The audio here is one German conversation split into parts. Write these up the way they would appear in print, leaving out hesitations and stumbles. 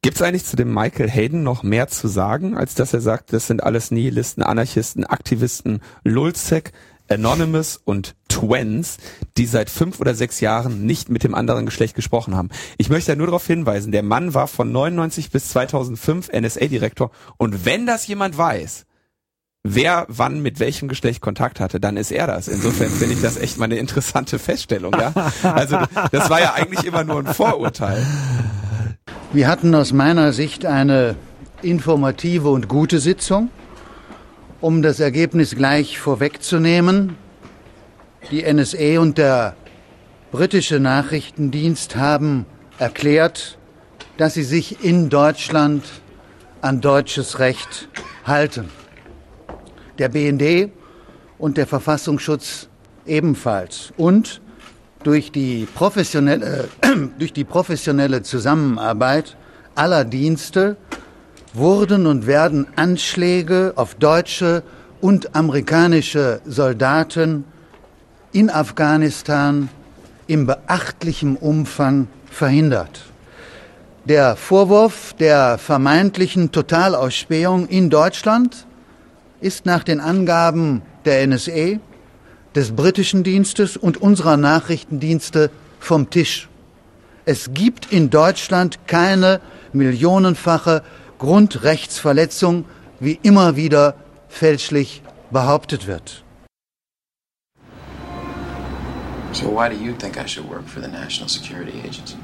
Gibt es eigentlich zu dem Michael Hayden noch mehr zu sagen, als dass er sagt, das sind alles Nihilisten, Anarchisten, Aktivisten, Lulzsec, Anonymous und Twens, die seit 5 oder 6 Jahren nicht mit dem anderen Geschlecht gesprochen haben. Ich möchte ja nur darauf hinweisen, der Mann war von 99 bis 2005 NSA-Direktor und wenn das jemand weiß, wer wann mit welchem Geschlecht Kontakt hatte, dann ist er das. Insofern finde ich das echt mal eine interessante Feststellung. Ja? Also das war ja eigentlich immer nur ein Vorurteil. Wir hatten aus meiner Sicht eine informative und gute Sitzung. Um das Ergebnis gleich vorwegzunehmen, die NSA und der britische Nachrichtendienst haben erklärt, dass sie sich in Deutschland an deutsches Recht halten. Der BND und der Verfassungsschutz ebenfalls. Und durch die professionelle Zusammenarbeit aller Dienste wurden und werden Anschläge auf deutsche und amerikanische Soldaten in Afghanistan in beachtlichem Umfang verhindert. Der Vorwurf der vermeintlichen Totalausspähung in Deutschland ist nach den Angaben der NSA, des britischen Dienstes und unserer Nachrichtendienste vom Tisch. Es gibt in Deutschland keine millionenfache Grundrechtsverletzung, wie immer wieder fälschlich behauptet wird. So why do you think I should work for the National Security Agency?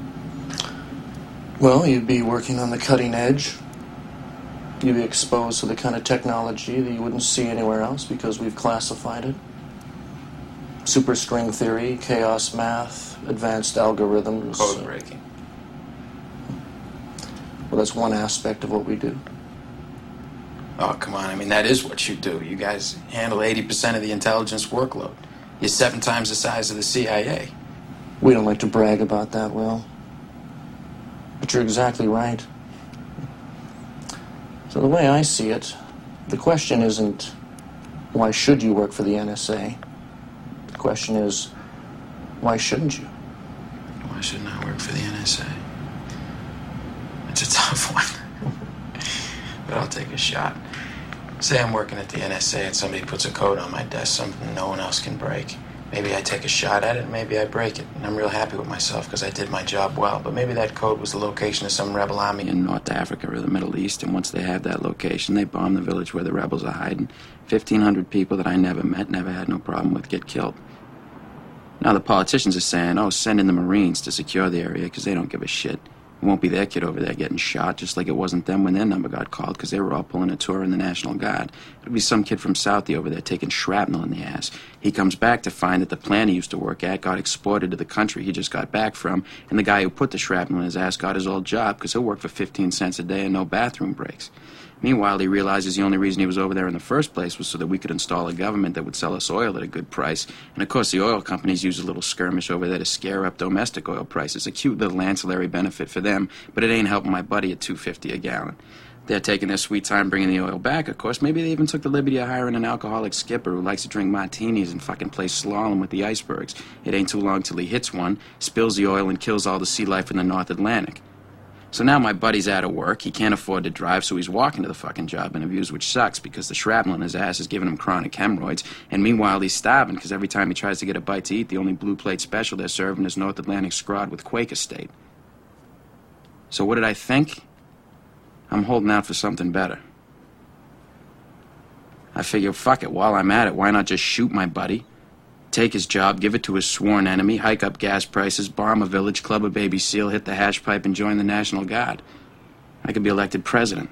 Well, you'd be working on the cutting edge. You'd be exposed to the kind of technology that you wouldn't see anywhere else because we've classified it. Superstring theory, chaos math, advanced algorithms. Code breaking. Well, that's one aspect of what we do. Oh, come on. I mean, that is what you do. You guys handle 80% of the intelligence workload. You're 7 times the size of the CIA. We don't like to brag about that, Will. But you're exactly right. So the way I see it, the question isn't, why should you work for the NSA? The question is, why shouldn't you? Why shouldn't I work for the NSA? It's a tough one. But I'll take a shot. Say I'm working at the NSA and somebody puts a code on my desk, something no one else can break. Maybe I take a shot at it, maybe I break it. And I'm real happy with myself because I did my job well. But maybe that code was the location of some rebel army in North Africa or the Middle East. And once they have that location, they bomb the village where the rebels are hiding. 1,500 people that I never met, never had no problem with, get killed. Now the politicians are saying, oh, send in the Marines to secure the area because they don't give a shit. It won't be their kid over there getting shot, just like it wasn't them when their number got called because they were all pulling a tour in the National Guard. It'll be some kid from Southie over there taking shrapnel in the ass. He comes back to find that the plant he used to work at got exported to the country he just got back from, and the guy who put the shrapnel in his ass got his old job because he'll work for 15 cents a day and no bathroom breaks. Meanwhile, he realizes the only reason he was over there in the first place was so that we could install a government that would sell us oil at a good price. And of course, the oil companies use a little skirmish over there to scare up domestic oil prices. A cute little ancillary benefit for them, but it ain't helping my buddy at $2.50 a gallon. They're taking their sweet time bringing the oil back, of course. Maybe they even took the liberty of hiring an alcoholic skipper who likes to drink martinis and fucking play slalom with the icebergs. It ain't too long till he hits one, spills the oil, and kills all the sea life in the North Atlantic. So now my buddy's out of work, he can't afford to drive, so he's walking to the fucking job interviews, which sucks because the shrapnel in his ass is giving him chronic hemorrhoids, and meanwhile he's starving because every time he tries to get a bite to eat, the only blue plate special they're serving is North Atlantic scrod with Quaker State. So what did I think? I'm holding out for something better. I figure, fuck it, while I'm at it, why not just shoot my buddy? Take his job, give it to his sworn enemy, hike up gas prices, bomb a village, club a baby seal, hit the hash pipe, and join the National Guard. I could be elected president.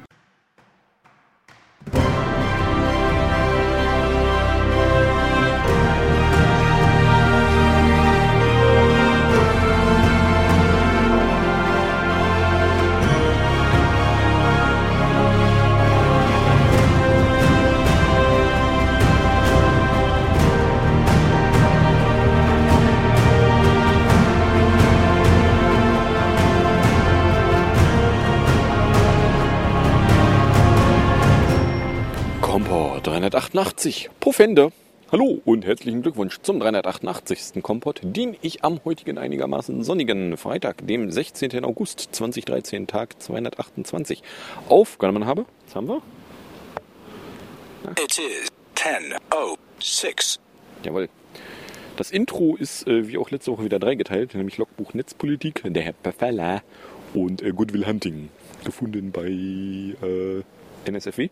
Kompo 388, Puff Ende. Hallo und herzlichen Glückwunsch zum 388. Kompott, den ich am heutigen einigermaßen sonnigen Freitag, dem 16. August 2013, Tag 228, aufgenommen habe. Was haben wir? It is 10:06. Jawohl. Das Intro ist wie auch letzte Woche wieder dreigeteilt, nämlich Logbuch Netzpolitik, der Herr Pfefferler und Good Will Hunting, gefunden bei NSFW.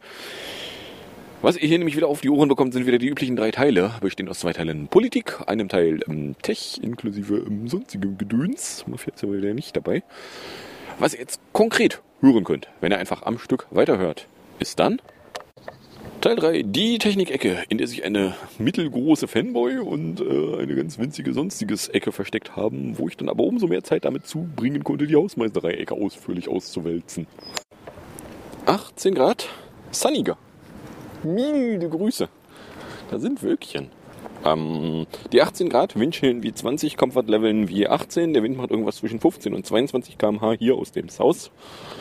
Was ihr hier nämlich wieder auf die Ohren bekommt, sind wieder die üblichen 3 Teile, bestehend aus 2 Teilen Politik, einem Teil Tech inklusive sonstigem Gedöns, Mafia ist ja wieder nicht dabei. Was ihr jetzt konkret hören könnt, wenn ihr einfach am Stück weiterhört, ist dann Teil 3, die Technik-Ecke, in der sich eine mittelgroße Fanboy und eine ganz winzige sonstiges Ecke versteckt haben, wo ich dann aber umso mehr Zeit damit zubringen konnte, die Hausmeisterei-Ecke ausführlich auszuwälzen. 18 Grad, sunniger. Milde Grüße. Da sind Wölkchen. Die 18 Grad, Windchillen wie 20, Comfort-Leveln wie 18. Der Wind macht irgendwas zwischen 15 und 22 km/h hier aus dem South.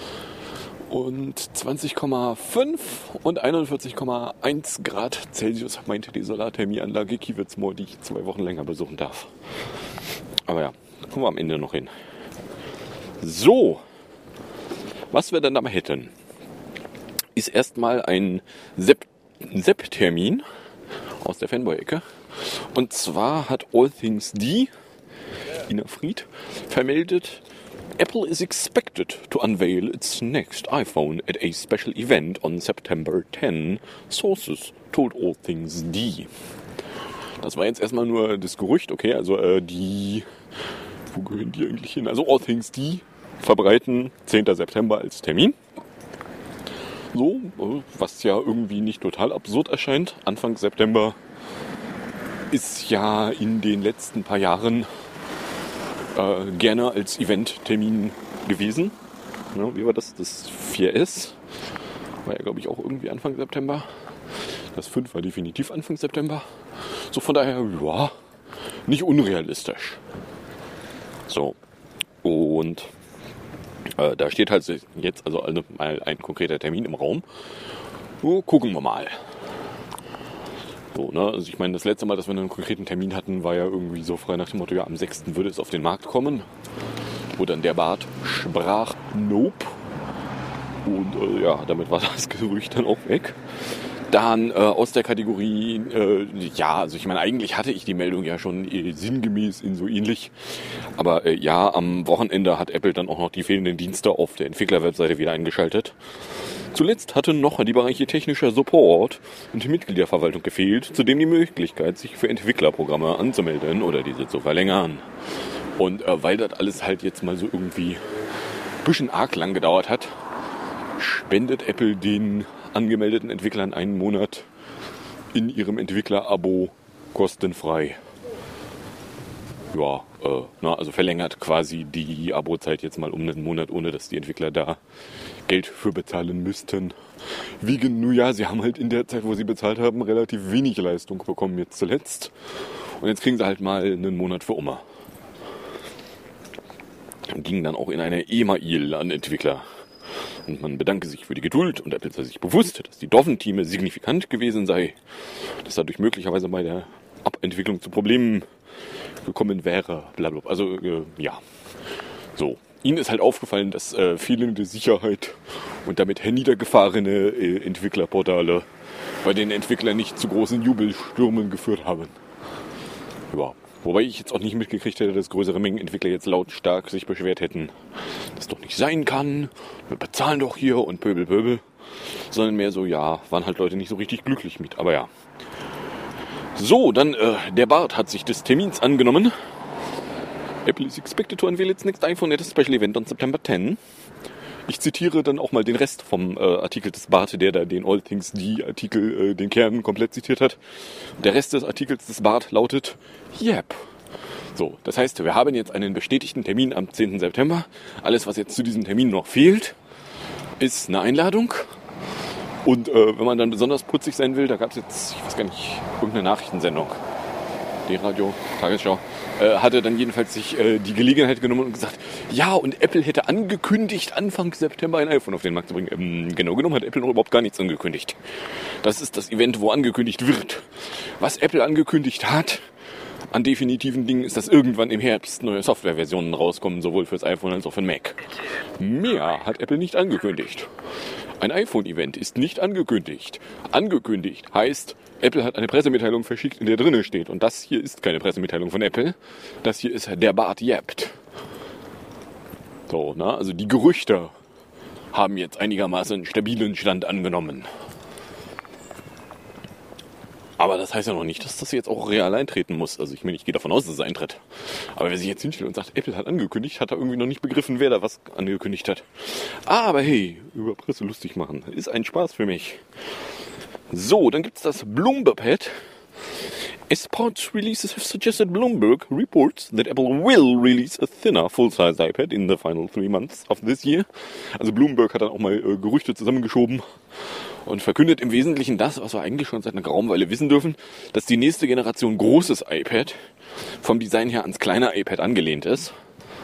Und 20,5 und 41,1 Grad Celsius meinte die Solarthermieanlage Kiewitzmoor, die ich 2 Wochen länger besuchen darf. Aber ja, kommen wir am Ende noch hin. So, was wir dann aber hätten, ist erstmal ein Sepp-Termin aus der Fanboy-Ecke. Und zwar hat All Things D, Ina Fried, vermeldet, Apple is expected to unveil its next iPhone at a special event on September 10, sources told All Things D. Das war jetzt erstmal nur das Gerücht, okay, also wo gehören die eigentlich hin? Also All Things D verbreiten 10. September als Termin. So, was ja irgendwie nicht total absurd erscheint. Anfang September ist ja in den letzten paar Jahren gerne als Event-Termin gewesen. Ja, wie war das? Das 4S war ja, glaube ich, auch irgendwie Anfang September. Das 5 war definitiv Anfang September. So, von daher, ja, nicht unrealistisch. So, und da steht halt jetzt also mal ein konkreter Termin im Raum. So, gucken wir mal. So, ne? Also ich meine, das letzte Mal, dass wir einen konkreten Termin hatten, war ja irgendwie so frei nach dem Motto, ja, am 6. würde es auf den Markt kommen. Wo dann der Bart sprach, nope. Und ja, damit war das Gerücht dann auch weg. Dann aus der Kategorie, ja, also ich meine, eigentlich hatte ich die Meldung ja schon sinngemäß in so ähnlich. Aber ja, am Wochenende hat Apple dann auch noch die fehlenden Dienste auf der Entwicklerwebseite wieder eingeschaltet. Zuletzt hatten noch die Bereiche technischer Support und Mitgliederverwaltung gefehlt, zudem die Möglichkeit, sich für Entwicklerprogramme anzumelden oder diese zu verlängern. Und weil das alles halt jetzt mal so irgendwie ein bisschen arg lang gedauert hat, spendet Apple den angemeldeten Entwicklern einen Monat in ihrem Entwickler-Abo kostenfrei. Ja, also verlängert quasi die Abo-Zeit jetzt mal um einen Monat, ohne dass die Entwickler da Geld für bezahlen müssten. Wegen, nun ja, sie haben halt in der Zeit, wo sie bezahlt haben, relativ wenig Leistung bekommen jetzt zuletzt. Und jetzt kriegen sie halt mal einen Monat für Oma. Ging dann auch in eine E-Mail an Entwickler. Und man bedanke sich für die Geduld und Apple sei sich bewusst, dass die Doffen-Teame signifikant gewesen sei, dass dadurch möglicherweise bei der Abentwicklung zu Problemen gekommen wäre, blablabla. Also, ja. So. Ihnen ist halt aufgefallen, dass fehlende Sicherheit und damit herniedergefahrene Entwicklerportale bei den Entwicklern nicht zu großen Jubelstürmen geführt haben. Ja. Wobei ich jetzt auch nicht mitgekriegt hätte, dass größere Mengen Entwickler jetzt lautstark sich beschwert hätten. Das doch nicht sein kann. Wir bezahlen doch hier und Pöbel. Sondern mehr so, ja, waren halt Leute nicht so richtig glücklich mit. Aber ja. So, dann der Bart hat sich des Termins angenommen. Apple is expected to unveil its next iPhone at a special event on September 10. Ich zitiere dann auch mal den Rest vom Artikel des Bart, der da den All Things D-Artikel, den Kern komplett zitiert hat. Der Rest des Artikels des Bart lautet, yep. So, das heißt, wir haben jetzt einen bestätigten Termin am 10. September. Alles, was jetzt zu diesem Termin noch fehlt, ist eine Einladung. Und wenn man dann besonders putzig sein will, da gab es jetzt, ich weiß gar nicht, irgendeine Nachrichtensendung. D-Radio, Tagesschau, hatte dann jedenfalls sich die Gelegenheit genommen und gesagt, ja, und Apple hätte angekündigt, Anfang September ein iPhone auf den Markt zu bringen. Genau genommen hat Apple noch überhaupt gar nichts angekündigt. Das ist das Event, wo angekündigt wird. Was Apple angekündigt hat an definitiven Dingen, ist, dass irgendwann im Herbst neue Softwareversionen rauskommen, sowohl fürs iPhone als auch für den Mac. Mehr hat Apple nicht angekündigt. Ein iPhone-Event ist nicht angekündigt. Angekündigt heißt, Apple hat eine Pressemitteilung verschickt, in der drinne steht. Und das hier ist keine Pressemitteilung von Apple. Das hier ist der Bart jappt. So, also die Gerüchte haben jetzt einigermaßen einen stabilen Stand angenommen. Aber das heißt ja noch nicht, dass das jetzt auch real eintreten muss. Also ich meine, ich gehe davon aus, dass es eintritt. Aber wer sich jetzt hinstellt und sagt, Apple hat angekündigt, hat er irgendwie noch nicht begriffen, wer da was angekündigt hat. Aber hey, über Presse lustig machen, ist ein Spaß für mich. So, dann gibt's das Bloomberg-Pad. As parts releases have suggested, Bloomberg reports that Apple will release a thinner full-size iPad in the final 3 months of this year. Also Bloomberg hat dann auch mal Gerüchte zusammengeschoben und verkündet im Wesentlichen das, was wir eigentlich schon seit einer geraumen Weile wissen dürfen, dass die nächste Generation großes iPad vom Design her ans kleine iPad angelehnt ist.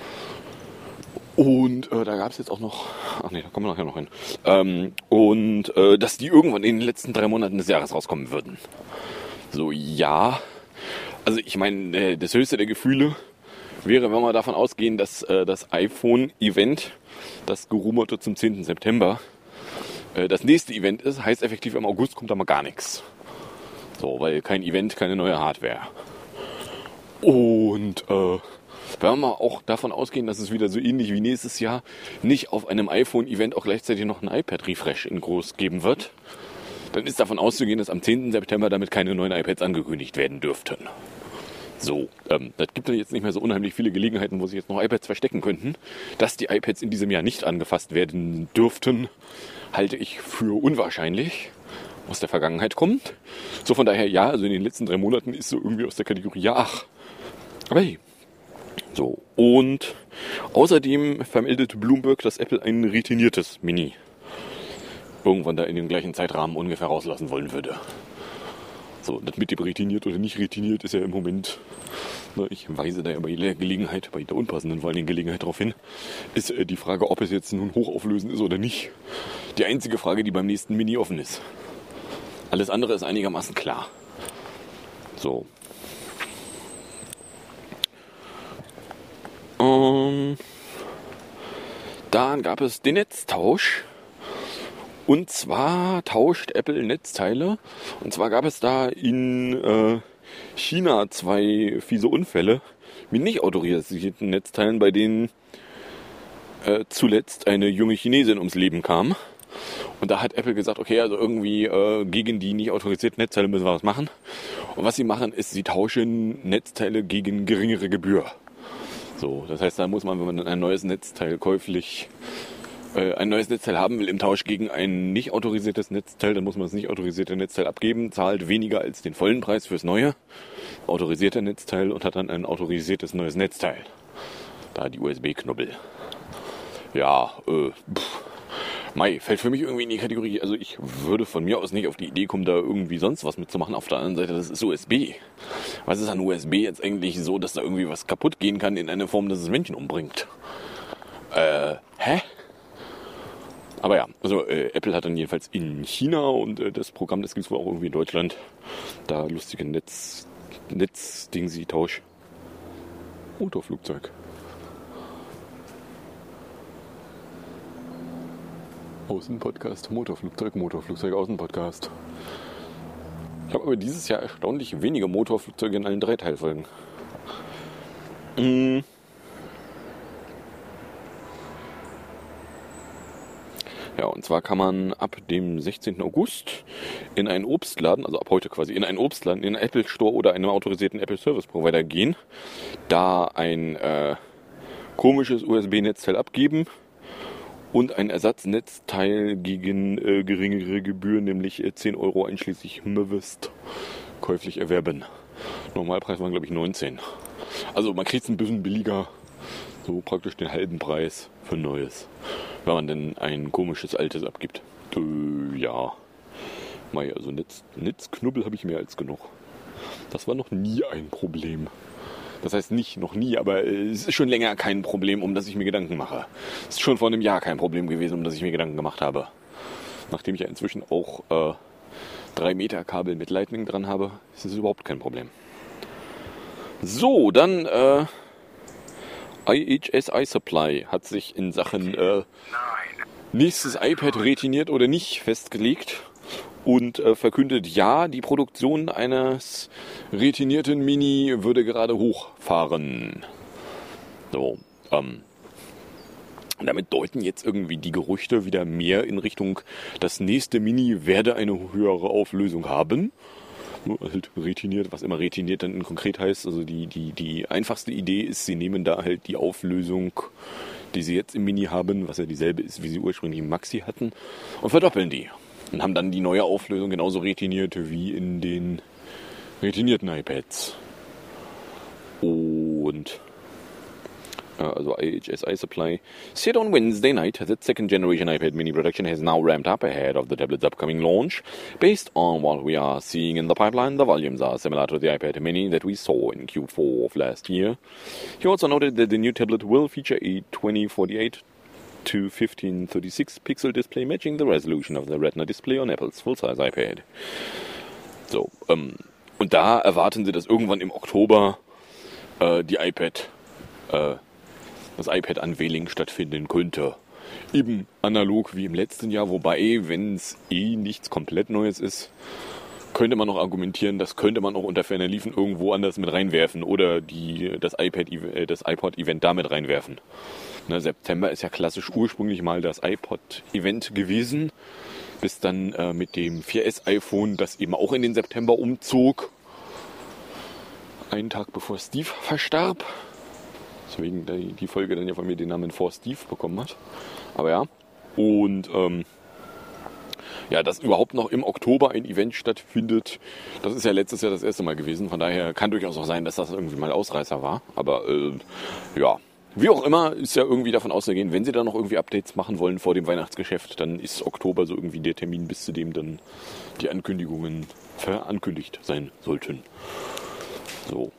Und da gab es jetzt auch noch, da kommen wir nachher noch hin, dass die irgendwann in den letzten 3 Monaten des Jahres rauskommen würden. So, ja, also ich meine, das höchste der Gefühle wäre, wenn wir davon ausgehen, dass das iPhone-Event, das gerumorte zum 10. September, das nächste Event ist, heißt effektiv im August kommt da mal gar nichts. So, weil kein Event, keine neue Hardware. Und wenn wir mal auch davon ausgehen, dass es wieder so ähnlich wie nächstes Jahr nicht auf einem iPhone-Event auch gleichzeitig noch ein iPad-Refresh in groß geben wird, dann ist davon auszugehen, dass am 10. September damit keine neuen iPads angekündigt werden dürften. So, das gibt dann jetzt nicht mehr so unheimlich viele Gelegenheiten, wo sich jetzt noch iPads verstecken könnten. Dass die iPads in diesem Jahr nicht angefasst werden dürften, halte ich für unwahrscheinlich. Aus der Vergangenheit kommt. So, von daher, ja, also in den letzten 3 Monaten ist so irgendwie aus der Kategorie, ja, ach. Aber hey. So, und außerdem vermeldet Bloomberg, dass Apple ein retiniertes Mini irgendwann da in den gleichen Zeitrahmen ungefähr rauslassen wollen würde. So, das mit dem retiniert oder nicht retiniert ist ja im Moment, ich weise da ja bei der Gelegenheit, bei der unpassenden vor allem Gelegenheit darauf hin, ist die Frage, ob es jetzt nun hochauflösend ist oder nicht. Die einzige Frage, die beim nächsten Mini offen ist. Alles andere ist einigermaßen klar. So. Dann gab es den Netztausch. Und zwar tauscht Apple Netzteile. Und zwar gab es da in China 2 fiese Unfälle mit nicht autorisierten Netzteilen, bei denen zuletzt eine junge Chinesin ums Leben kam. Und da hat Apple gesagt, okay, also irgendwie gegen die nicht autorisierten Netzteile müssen wir was machen. Und was sie machen, ist, sie tauschen Netzteile gegen geringere Gebühr. So, das heißt, da muss man, wenn man ein neues Netzteil ein neues Netzteil haben will im Tausch gegen ein nicht autorisiertes Netzteil, dann muss man das nicht autorisierte Netzteil abgeben, zahlt weniger als den vollen Preis fürs neue autorisierte Netzteil und hat dann ein autorisiertes neues Netzteil. Da die USB-Knubbel. Ja, fällt für mich irgendwie in die Kategorie, also ich würde von mir aus nicht auf die Idee kommen, da irgendwie sonst was mitzumachen. Auf der anderen Seite, das ist USB. Was ist an USB jetzt eigentlich so, dass da irgendwie was kaputt gehen kann in einer Form, dass es Menschen umbringt? Hä? Aber ja, also Apple hat dann jedenfalls in China und das Programm, das gibt es wohl auch irgendwie in Deutschland, da lustige Netz-Dingsi-Tausch. Motorflugzeug. Außenpodcast, Motorflugzeug, Außenpodcast. Ich habe aber dieses Jahr erstaunlich wenige Motorflugzeuge in allen 3 Teilfolgen. Ja, und zwar kann man ab dem 16. August in einen Obstladen, also ab heute quasi, in einen Obstladen, in einen Apple Store oder einem autorisierten Apple Service Provider gehen, da ein komisches USB-Netzteil abgeben und ein Ersatznetzteil gegen geringere Gebühren, nämlich 10 € einschließlich Mewist, käuflich erwerben. Normalpreis waren, glaube ich, 19. Also man kriegt es ein bisschen billiger, so praktisch den halben Preis für Neues, wenn man denn ein komisches Altes abgibt. Ja, also Netzknubbel habe ich mehr als genug. Das war noch nie ein Problem. Das heißt nicht noch nie, aber es ist schon länger kein Problem, um das ich mir Gedanken mache. Es ist schon vor einem Jahr kein Problem gewesen, um das ich mir Gedanken gemacht habe. Nachdem ich ja inzwischen auch 3 Meter Kabel mit Lightning dran habe, ist es überhaupt kein Problem. So, dann IHS iSupply hat sich in Sachen nächstes iPad retiniert oder nicht festgelegt und verkündet, ja, die Produktion eines retinierten Mini würde gerade hochfahren. So, damit deuten jetzt irgendwie die Gerüchte wieder mehr in Richtung, das nächste Mini werde eine höhere Auflösung haben. Halt retiniert, was immer retiniert dann konkret heißt. Also die einfachste Idee ist, sie nehmen da halt die Auflösung, die sie jetzt im Mini haben, was ja dieselbe ist, wie sie ursprünglich im Maxi hatten, und verdoppeln die. Und haben dann die neue Auflösung genauso retiniert wie in den retinierten iPads. Und also IHS iSupply said on Wednesday night that second generation iPad mini production has now ramped up ahead of the tablet's upcoming launch. Based on what we are seeing in the pipeline, the volumes are similar to the iPad mini that we saw in Q4 of last year. He also noted that the new tablet will feature a 2048 to 1536 pixel display matching the resolution of the Retina display on Apple's full-size iPad. So, und da erwarten sie, dass irgendwann im Oktober das iPad-Unveiling stattfinden könnte. Eben analog wie im letzten Jahr, wobei, wenn es nichts komplett Neues ist, könnte man noch argumentieren, das könnte man auch unter ferner Liefen irgendwo anders mit reinwerfen oder das iPod-Event damit reinwerfen. Na, September ist ja klassisch ursprünglich mal das iPod-Event gewesen, bis dann mit dem 4S-iPhone, das eben auch in den September umzog, einen Tag bevor Steve verstarb. Deswegen die Folge dann ja von mir den Namen For Steve bekommen hat. Aber ja. Und ja, dass überhaupt noch im Oktober ein Event stattfindet, das ist ja letztes Jahr das erste Mal gewesen. Von daher kann durchaus auch sein, dass das irgendwie mal Ausreißer war. Aber ja, wie auch immer, ist ja irgendwie davon auszugehen, wenn sie da noch irgendwie Updates machen wollen vor dem Weihnachtsgeschäft, dann ist Oktober so irgendwie der Termin, bis zu dem dann die Ankündigungen verankündigt sein sollten. So.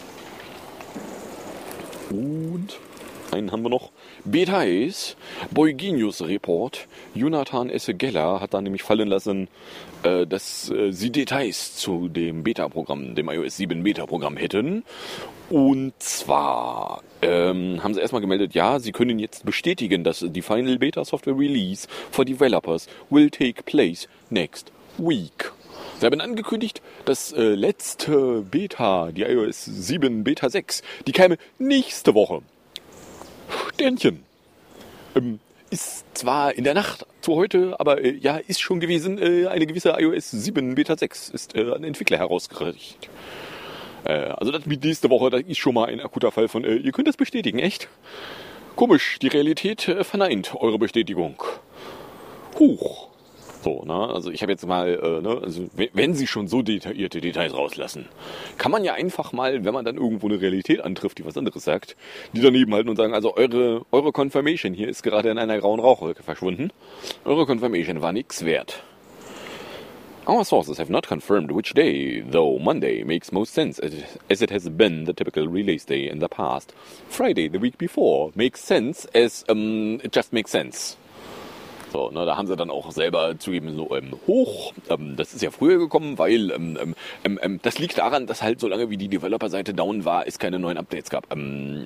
Und einen haben wir noch. Details. Boygenius Report. Jonathan Essegeller hat da nämlich fallen lassen, dass sie Details zu dem Beta-Programm, dem iOS 7 Beta-Programm hätten. Und zwar haben sie erstmal gemeldet, ja, sie können jetzt bestätigen, dass die Final Beta Software Release for Developers will take place next week. Sie haben angekündigt, dass letzte Beta, die iOS 7 Beta 6, die käme nächste Woche. Sternchen. Ist zwar in der Nacht zu heute, aber ja, ist schon gewesen. Eine gewisse iOS 7 Beta 6 ist an Entwickler herausgereicht. Also das mit nächste Woche, das ist schon mal ein akuter Fall von, ihr könnt das bestätigen, echt? Komisch, die Realität verneint eure Bestätigung. Huch. So, ne? Also ich habe jetzt mal, also wenn sie schon so detaillierte Details rauslassen, kann man ja einfach mal, wenn man dann irgendwo eine Realität antrifft, die was anderes sagt, die daneben halten und sagen, also eure Confirmation hier ist gerade in einer grauen Rauchwolke verschwunden. Eure Confirmation war nichts wert. Our sources have not confirmed which day, though Monday makes most sense as it has been the typical release day in the past. Friday, the week before, makes sense as it just makes sense. So, ne, da haben sie dann auch selber zugegeben, so hoch. Das ist ja früher gekommen, weil das liegt daran, dass halt so lange wie die Developer-Seite down war, es keine neuen Updates gab. Ja,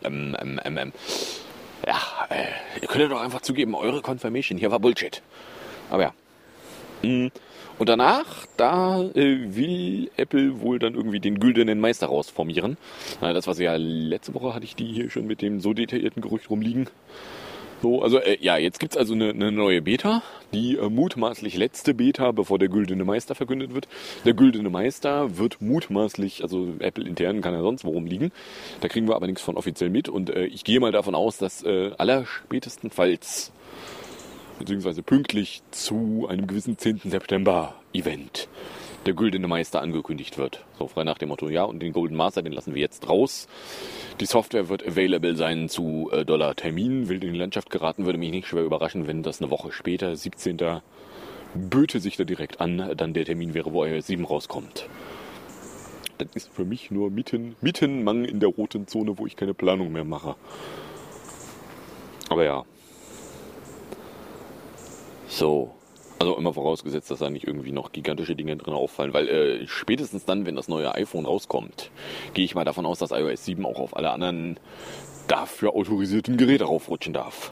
ihr könnt ja doch einfach zugeben, eure Confirmation hier war Bullshit. Aber ja. Und danach, da will Apple wohl dann irgendwie den güldenen Meister rausformieren. Das, was ja letzte Woche hatte ich die hier schon mit dem so detaillierten Gerücht rumliegen. So, also ja, jetzt gibt's also eine neue Beta, die mutmaßlich letzte Beta, bevor der güldene Meister verkündet wird. Der güldene Meister wird mutmaßlich, also Apple intern kann ja sonst worum liegen. Da kriegen wir aber nichts von offiziell mit und ich gehe mal davon aus, dass allerspätestenfalls beziehungsweise pünktlich zu einem gewissen 10. September Event der güldene Meister angekündigt wird. So frei nach dem Motto, ja, und den Golden Master, den lassen wir jetzt raus. Die Software wird available sein zu $Termin. Wild in die Landschaft geraten, würde mich nicht schwer überraschen, wenn das eine Woche später, 17. böte sich da direkt an, dann der Termin wäre, wo iOS 7 rauskommt. Das ist für mich nur mitten in der roten Zone, wo ich keine Planung mehr mache. Aber ja. So. Also immer vorausgesetzt, dass da nicht irgendwie noch gigantische Dinge drin auffallen, weil spätestens dann, wenn das neue iPhone rauskommt, gehe ich mal davon aus, dass iOS 7 auch auf alle anderen dafür autorisierten Geräte raufrutschen darf.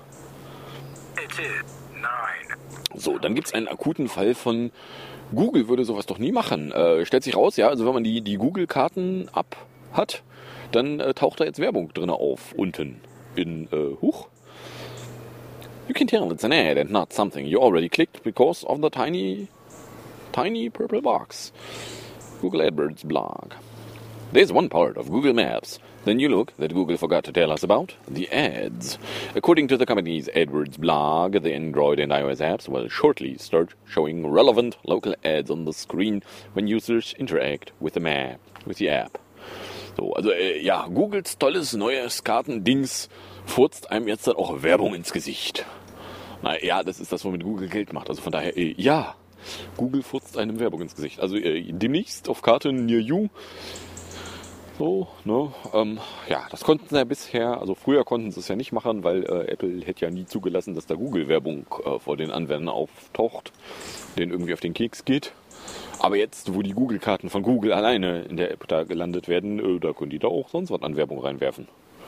So, dann gibt es einen akuten Fall von Google würde sowas doch nie machen. Stellt sich raus, ja, also wenn man die Google-Karten-App hat, dann taucht da jetzt Werbung drin auf, unten in You can tell it's an ad and not something you already clicked because of the tiny purple box. Google AdWords blog. There's one part of Google Maps. Then you look that Google forgot to tell us about, the ads. According to the company's AdWords blog, the Android and iOS apps will shortly start showing relevant local ads on the screen when users interact with the app. So, also ja, Googles tolles neues Kartendings furzt einem jetzt dann auch Werbung ins Gesicht. Naja, das ist das, womit Google Geld macht. Also von daher, ja, Google furzt einem Werbung ins Gesicht. Also demnächst auf Karten Near You. So, ne, ja, das konnten sie ja bisher, also früher konnten sie es ja nicht machen, weil Apple hätte ja nie zugelassen, dass da Google-Werbung vor den Anwendern auftaucht, denen irgendwie auf den Keks geht. Aber jetzt, wo die Google-Karten von Google alleine in der App da gelandet werden, da können die da auch sonst was an Werbung reinwerfen.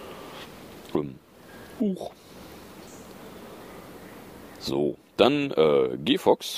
So, dann GFox.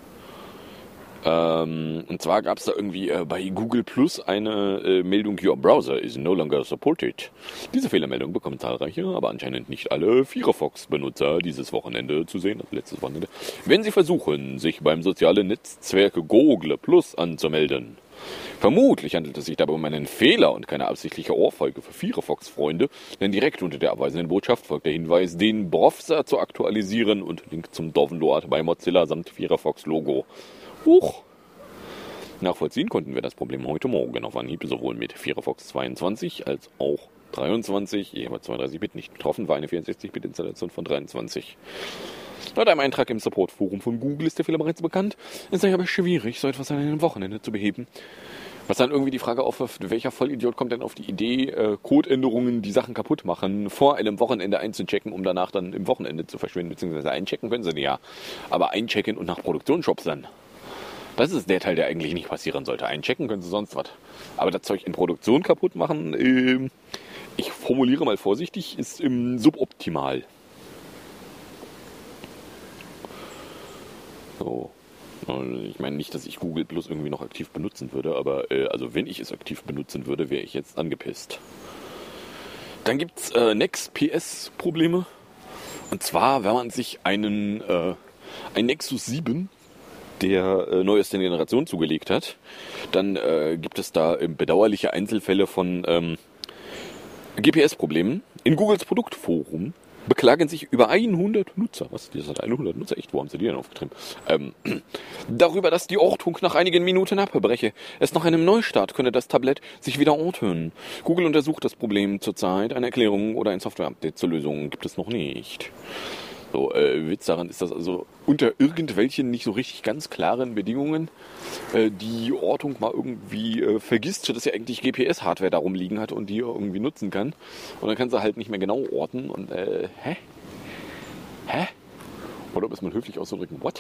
Und zwar gab es da irgendwie bei Google Plus eine Meldung, Your browser is no longer supported. Diese Fehlermeldung bekommen zahlreiche, aber anscheinend nicht alle Firefox-Benutzer dieses Wochenende zu sehen, also letztes Wochenende, wenn sie versuchen, sich beim sozialen Netzwerk Google Plus anzumelden. Vermutlich handelt es sich dabei um einen Fehler und keine absichtliche Ohrfeige für Firefox-Freunde, denn direkt unter der abweisenden Botschaft folgt der Hinweis, den Browser zu aktualisieren und Link zum Download bei Mozilla samt Firefox-Logo. Nachvollziehen konnten wir das Problem heute Morgen auf Anhieb sowohl mit Firefox 22 als auch 23, jeweils 32-Bit. Nicht betroffen war eine 64-Bit-Installation von 23. Laut einem Eintrag im Support-Forum von Google ist der Fehler bereits bekannt. Es sei aber schwierig, so etwas an einem Wochenende zu beheben. Was dann irgendwie die Frage aufwirft, welcher Vollidiot kommt denn auf die Idee, Codeänderungen, die Sachen kaputt machen, vor einem Wochenende einzuchecken, um danach dann im Wochenende zu verschwinden, beziehungsweise einchecken können sie nicht, ja. Aber einchecken und nach Produktionsshops dann. Das ist der Teil, der eigentlich nicht passieren sollte. Einchecken können sie sonst was. Aber das Zeug in Produktion kaputt machen, ich formuliere mal vorsichtig, ist suboptimal. So. Ich meine nicht, dass ich Google Plus irgendwie noch aktiv benutzen würde, aber also wenn ich es aktiv benutzen würde, wäre ich jetzt angepisst. Dann gibt's Next.ps-Probleme. Und zwar, wenn man sich ein Nexus 7 der neuesten Generation zugelegt hat, dann gibt es da bedauerliche Einzelfälle von GPS-Problemen. In Googles Produktforum beklagen sich über 100 Nutzer, was, das hat 100 Nutzer, echt, wo haben sie die denn aufgetrieben? Darüber, dass die Ortung nach einigen Minuten abbreche. Erst nach einem Neustart könne das Tablet sich wieder orten. Google untersucht das Problem zurzeit. Eine Erklärung oder ein Software-Update zur Lösung gibt es noch nicht. So, Witz daran ist, dass also unter irgendwelchen nicht so richtig ganz klaren Bedingungen die Ortung mal irgendwie vergisst, dass ja eigentlich GPS-Hardware da rumliegen hat und die irgendwie nutzen kann. Und dann kann sie halt nicht mehr genau orten und hä? Oder um es mal höflich auszudrücken, what?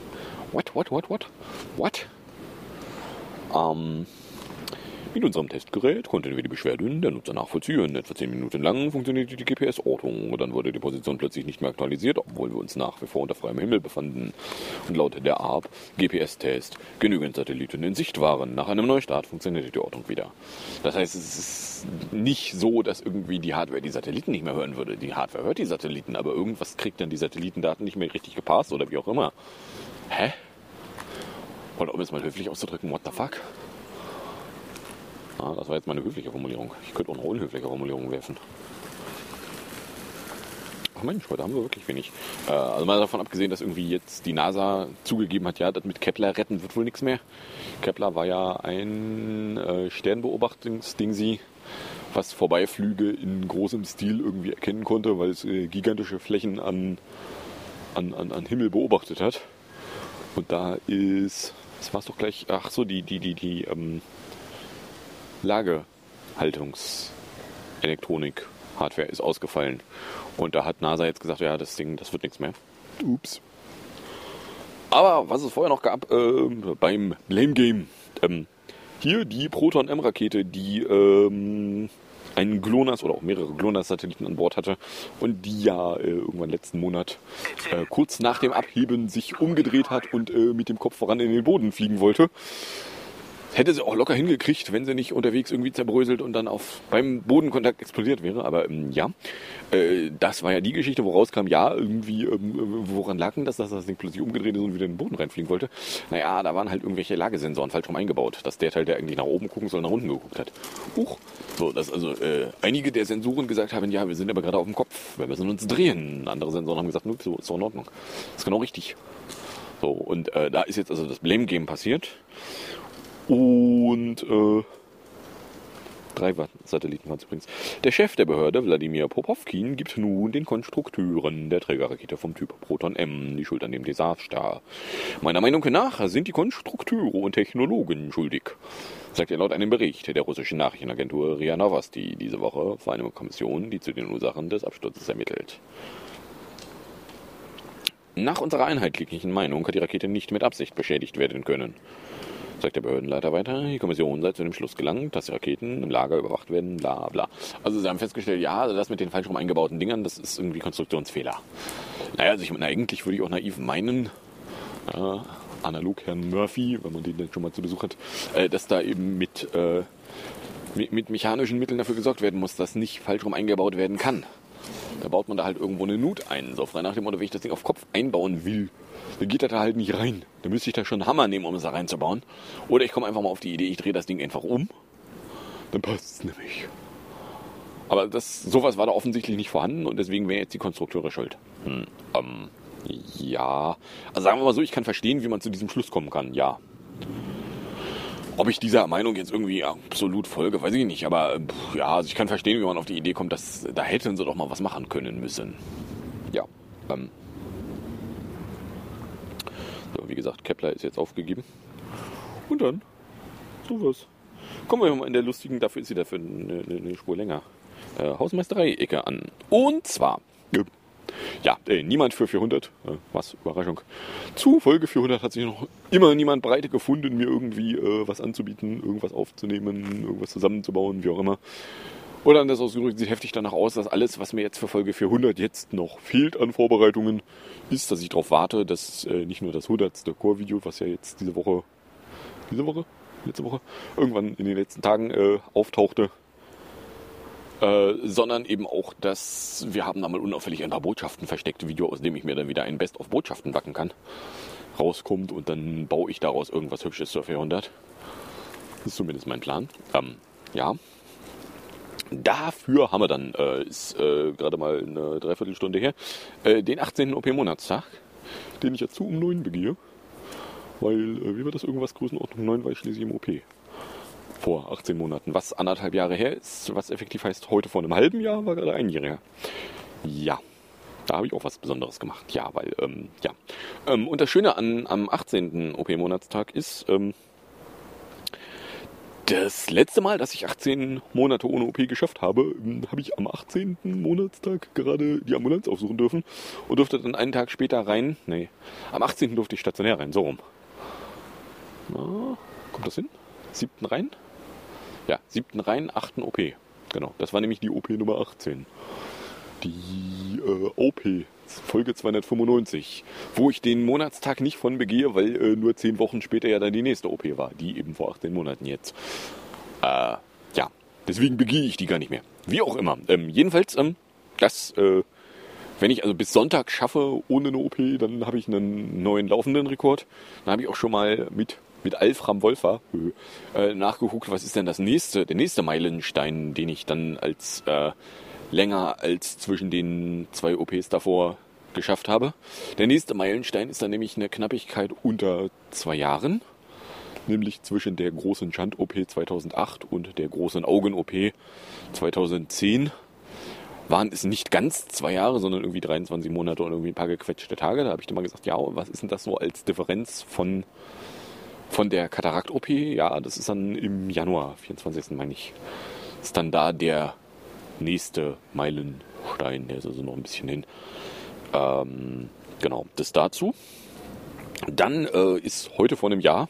Mit unserem Testgerät konnten wir die Beschwerden der Nutzer nachvollziehen. Etwa 10 Minuten lang funktionierte die GPS-Ortung und dann wurde die Position plötzlich nicht mehr aktualisiert, obwohl wir uns nach wie vor unter freiem Himmel befanden. Und laut der ARP GPS-Test genügend Satelliten in Sicht waren. Nach einem Neustart funktionierte die Ortung wieder. Das heißt, es ist nicht so, dass irgendwie die Hardware die Satelliten nicht mehr hören würde. Die Hardware hört die Satelliten, aber irgendwas kriegt dann die Satellitendaten nicht mehr richtig gepasst oder wie auch immer. Hä? Oder um es mal höflich auszudrücken, what the fuck? Ah, das war jetzt meine höfliche Formulierung. Ich könnte auch eine unhöfliche Formulierung werfen. Ach Mensch, heute haben wir wirklich wenig. Also mal davon abgesehen, dass irgendwie jetzt die NASA zugegeben hat, ja, das mit Kepler retten wird wohl nichts mehr. Kepler war ja ein Sternbeobachtungsding, was Vorbeiflüge in großem Stil irgendwie erkennen konnte, weil es gigantische Flächen an Himmel beobachtet hat. Und da ist, das war es doch gleich, ach so, die Lagerhaltungselektronik-Hardware ist ausgefallen. Und da hat NASA jetzt gesagt, ja, das Ding, das wird nichts mehr. Ups. Aber was es vorher noch gab beim Blame Game, hier die Proton-M-Rakete, die einen GLONASS oder auch mehrere GLONASS-Satelliten an Bord hatte und die ja irgendwann letzten Monat kurz nach dem Abheben sich umgedreht hat und mit dem Kopf voran in den Boden fliegen wollte. Hätte sie auch locker hingekriegt, wenn sie nicht unterwegs irgendwie zerbröselt und dann beim Bodenkontakt explodiert wäre. Aber das war ja die Geschichte, wo rauskam, irgendwie, woran lag denn das, dass das Ding plötzlich umgedreht ist und wieder in den Boden reinfliegen wollte? Naja, da waren halt irgendwelche Lagesensoren falsch rum eingebaut, dass der Teil, der eigentlich nach oben gucken soll, nach unten geguckt hat. So, dass also einige der Sensoren gesagt haben, ja, wir sind aber gerade auf dem Kopf, wir müssen uns drehen. Andere Sensoren haben gesagt, so, ist doch in Ordnung. Das ist genau richtig. So, und da ist jetzt also das Blame Game passiert. Und 3 Satelliten waren es übrigens. Der Chef der Behörde, Wladimir Popovkin, gibt nun den Konstrukteuren der Trägerrakete vom Typ Proton M die Schuld an dem Desaster. Meiner Meinung nach sind die Konstrukteure und Technologen schuldig, sagt er laut einem Bericht der russischen Nachrichtenagentur RIA Novosti diese Woche vor einer Kommission, die zu den Ursachen des Absturzes ermittelt. Nach unserer einheitlichen Meinung hat die Rakete nicht mit Absicht beschädigt werden können, sagt der Behördenleiter weiter. Die Kommission sei zu dem Schluss gelangt, dass die Raketen im Lager überwacht werden, bla bla. Also sie haben festgestellt, ja, das mit den falsch rum eingebauten Dingern, das ist irgendwie Konstruktionsfehler. Naja, also eigentlich würde ich auch naiv meinen, analog Herrn Murphy, wenn man den dann schon mal zu Besuch hat, dass da eben mit mechanischen Mitteln dafür gesorgt werden muss, dass nicht falsch rum eingebaut werden kann. Da baut man da halt irgendwo eine Nut ein, so frei nach dem Motto, wenn ich das Ding auf Kopf einbauen will, dann geht das da halt nicht rein. Dann müsste ich da schon einen Hammer nehmen, um es da reinzubauen. Oder ich komme einfach mal auf die Idee, ich drehe das Ding einfach um. Dann passt es nämlich. Aber sowas war da offensichtlich nicht vorhanden und deswegen wären jetzt die Konstrukteure schuld. Ja. Also sagen wir mal so, ich kann verstehen, wie man zu diesem Schluss kommen kann, ja. Ob ich dieser Meinung jetzt irgendwie absolut folge, weiß ich nicht. Aber also ich kann verstehen, wie man auf die Idee kommt, dass da hätten sie doch mal was machen können müssen. Ja. So, wie gesagt, Kepler ist jetzt aufgegeben. Und dann sowas. Kommen wir mal in der lustigen, dafür ist sie dafür eine Spur länger, Hausmeisterei-Ecke an. Und zwar, niemand für 400, was, Überraschung. Zu Folge 400 hat sich noch immer niemand bereit gefunden, mir irgendwie was anzubieten, irgendwas aufzunehmen, irgendwas zusammenzubauen, wie auch immer. Oder anders ausgedrückt, sieht heftig danach aus, dass alles, was mir jetzt für Folge 400 jetzt noch fehlt an Vorbereitungen, ist, dass ich darauf warte, dass nicht nur das 100. Core-Video, was ja jetzt letzte Woche, irgendwann in den letzten Tagen auftauchte, sondern eben auch, dass wir haben da mal unauffällig ein paar Botschaften versteckte Video, aus dem ich mir dann wieder ein Best-of-Botschaften backen kann, rauskommt und dann baue ich daraus irgendwas Hübsches zur 400. Das ist zumindest mein Plan. Dafür haben wir dann, ist gerade mal eine Dreiviertelstunde her, den 18. OP-Monatstag, den ich jetzt um 9 begehe. Weil, wie war das, irgendwas Größenordnung 9 war ich schließlich im OP. Vor 18 Monaten, was 1,5 Jahre her ist, was effektiv heißt, heute vor einem halben Jahr war gerade 1 Jahr her. Ja, da habe ich auch was Besonderes gemacht. Ja, weil, und das Schöne am 18. OP-Monatstag ist, das letzte Mal, dass ich 18 Monate ohne OP geschafft habe, habe ich am 18. Monatstag gerade die Ambulanz aufsuchen dürfen und durfte dann einen Tag später rein. Nee, am 18. durfte ich stationär rein, so rum. Na, kommt das hin? 7. rein? Ja, 7. rein, 8. OP. Genau, das war nämlich die OP Nummer 18. Die OP, Folge 295, wo ich den Monatstag nicht von begehe, weil nur 10 Wochen später ja dann die nächste OP war, die eben vor 18 Monaten jetzt. Deswegen begehe ich die gar nicht mehr. Wie auch immer. Jedenfalls, wenn ich also bis Sonntag schaffe ohne eine OP, dann habe ich einen neuen laufenden Rekord. Dann habe ich auch schon mal mit Alfram Wolfer nachgeguckt, was ist denn der nächste Meilenstein, den ich dann als länger als zwischen den 2 OPs davor geschafft habe. Der nächste Meilenstein ist dann nämlich eine Knappigkeit unter 2 Jahren, nämlich zwischen der großen Schand-OP 2008 und der großen Augen-OP 2010. Waren es nicht ganz 2 Jahre, sondern irgendwie 23 Monate und irgendwie ein paar gequetschte Tage. Da habe ich dann mal gesagt, ja, was ist denn das so als Differenz von der Katarakt-OP? Ja, das ist dann im Januar, 24. meine ich, ist dann da der nächste Meilenstein, der ist also noch ein bisschen hin. Genau, das dazu. Dann ist heute vor einem Jahr,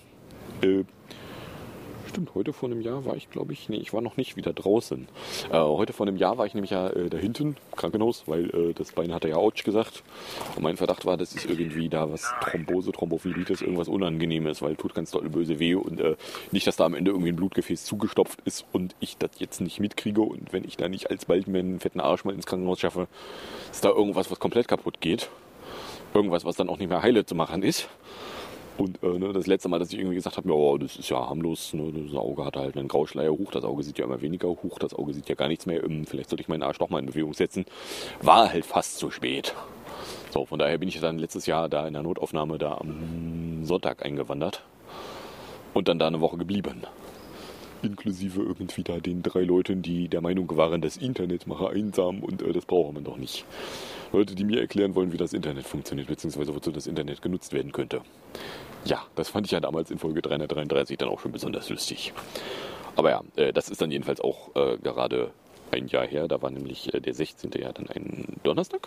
heute vor einem Jahr war ich, glaube ich, ich war noch nicht wieder draußen. Heute vor einem Jahr war ich nämlich ja da hinten, im Krankenhaus, weil das Bein hatte ja Autsch gesagt. Und mein Verdacht war, das ist irgendwie da was Thrombose, Thrombophilitis, irgendwas Unangenehmes, weil tut ganz doll böse weh und nicht, dass da am Ende irgendwie ein Blutgefäß zugestopft ist und ich das jetzt nicht mitkriege und wenn ich da nicht alsbald mir einen fetten Arsch mal ins Krankenhaus schaffe, ist da irgendwas, was komplett kaputt geht. Irgendwas, was dann auch nicht mehr heile zu machen ist. Und das letzte Mal, dass ich irgendwie gesagt habe, ja, das ist ja harmlos, ne, das Auge hat halt einen Grauschleier hoch, das Auge sieht ja immer weniger hoch, das Auge sieht ja gar nichts mehr, vielleicht sollte ich meinen Arsch doch mal in Bewegung setzen, war halt fast zu spät. So, von daher bin ich dann letztes Jahr da in der Notaufnahme da am Sonntag eingewandert und dann da eine Woche geblieben. Inklusive irgendwie da den 3 Leuten, die der Meinung waren, das Internet mache einsam und das braucht man doch nicht. Leute, die mir erklären wollen, wie das Internet funktioniert, beziehungsweise wozu das Internet genutzt werden könnte. Ja, das fand ich ja damals in Folge 333 dann auch schon besonders lustig. Aber ja, das ist dann jedenfalls auch gerade ein Jahr her. Da war nämlich der 16. Jahr dann ein Donnerstag.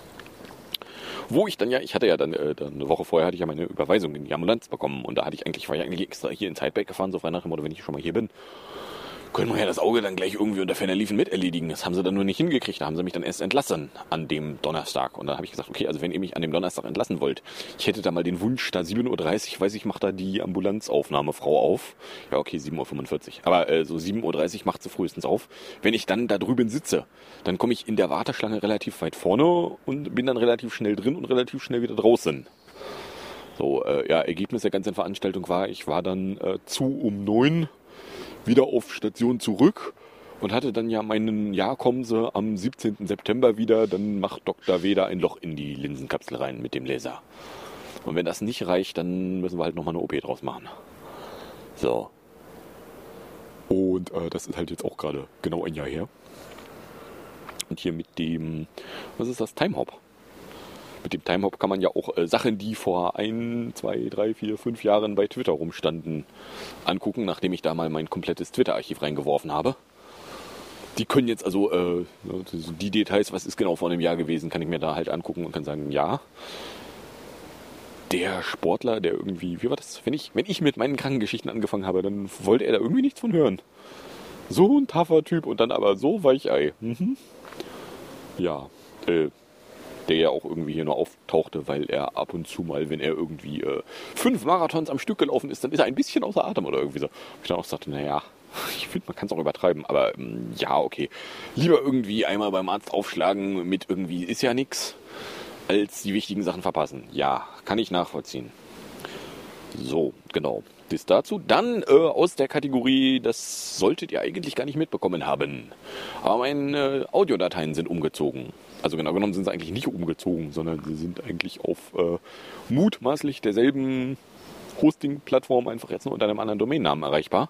Wo ich dann ich hatte ja dann eine Woche vorher hatte ich ja meine Überweisung in die Ambulanz bekommen. Und da war ich eigentlich extra hier in Zeitberg gefahren, so frei nach dem Motto, wenn ich schon mal hier bin, können wir ja das Auge dann gleich irgendwie unter ferner Liefen mit erledigen. Das haben sie dann nur nicht hingekriegt. Da haben sie mich dann erst entlassen an dem Donnerstag. Und dann habe ich gesagt, okay, also wenn ihr mich an dem Donnerstag entlassen wollt, ich hätte da mal den Wunsch, da 7.30 Uhr, ich mache da die Ambulanzaufnahmefrau auf. Ja, okay, 7.45 Uhr. Aber so 7.30 Uhr macht sie frühestens auf. Wenn ich dann da drüben sitze, dann komme ich in der Warteschlange relativ weit vorne und bin dann relativ schnell drin und relativ schnell wieder draußen. So, Ergebnis der ganzen Veranstaltung war, ich war dann um 9 wieder auf Station zurück und hatte dann ja kommen sie am 17. September wieder, dann macht Dr. W. da ein Loch in die Linsenkapsel rein mit dem Laser. Und wenn das nicht reicht, dann müssen wir halt nochmal eine OP draus machen. So. Und das ist halt jetzt auch gerade genau ein Jahr her. Und hier mit dem, was ist das, Timehop. Mit dem Timehop kann man ja auch Sachen, die vor 1, 2, 3, 4, 5 Jahren bei Twitter rumstanden, angucken, nachdem ich da mal mein komplettes Twitter-Archiv reingeworfen habe. Die können jetzt also, die Details, was ist genau vor einem Jahr gewesen, kann ich mir da halt angucken und kann sagen, ja, der Sportler, der irgendwie, wie war das, wenn ich mit meinen Krankengeschichten angefangen habe, dann wollte er da irgendwie nichts von hören. So ein taffer Typ und dann aber so Weichei. Ja, der ja auch irgendwie hier nur auftauchte, weil er ab und zu mal, wenn er irgendwie 5 Marathons am Stück gelaufen ist, dann ist er ein bisschen außer Atem oder irgendwie so. Ich dann auch sagte, naja, ich finde, man kann es auch übertreiben, aber ja, okay. Lieber irgendwie einmal beim Arzt aufschlagen mit irgendwie ist ja nix, als die wichtigen Sachen verpassen. Ja, kann ich nachvollziehen. So, genau. Das dazu. Dann aus der Kategorie, das solltet ihr eigentlich gar nicht mitbekommen haben. Aber meine Audiodateien sind umgezogen. Also genau genommen sind sie eigentlich nicht umgezogen, sondern sie sind eigentlich auf mutmaßlich derselben Hosting-Plattform einfach jetzt nur unter einem anderen Domainnamen erreichbar.